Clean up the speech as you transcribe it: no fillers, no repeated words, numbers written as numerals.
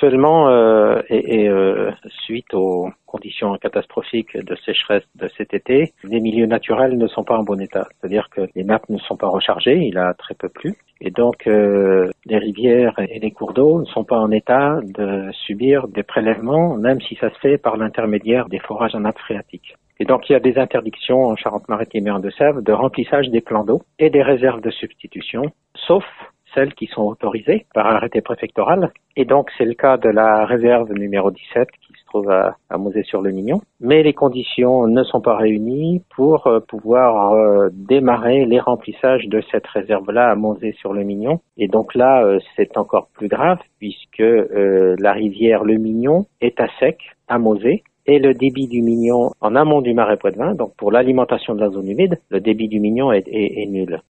Actuellement, suite aux conditions catastrophiques de sécheresse de cet été, les milieux naturels ne sont pas en bon état. C'est-à-dire que les nappes ne sont pas rechargées, il a très peu plu. Et donc, les rivières et les cours d'eau ne sont pas en état de subir des prélèvements, même si ça se fait par l'intermédiaire des forages en nappe phréatique. Et donc, il y a des interdictions en Charente-Maritime et en Deux-Sèvres de remplissage des plans d'eau et des réserves de substitution, sauf celles qui sont autorisées par arrêté préfectoral. Et donc, c'est le cas de la réserve numéro 17 qui se trouve à Mauzé-sur-le-Mignon. Mais les conditions ne sont pas réunies pour pouvoir démarrer les remplissages de cette réserve-là à Mauzé-sur-le-Mignon. Et donc là, c'est encore plus grave puisque la rivière Le Mignon est à sec à Mauzé. Et le débit du Mignon en amont du marais Poitevin, donc pour l'alimentation de la zone humide, le débit du Mignon est nul.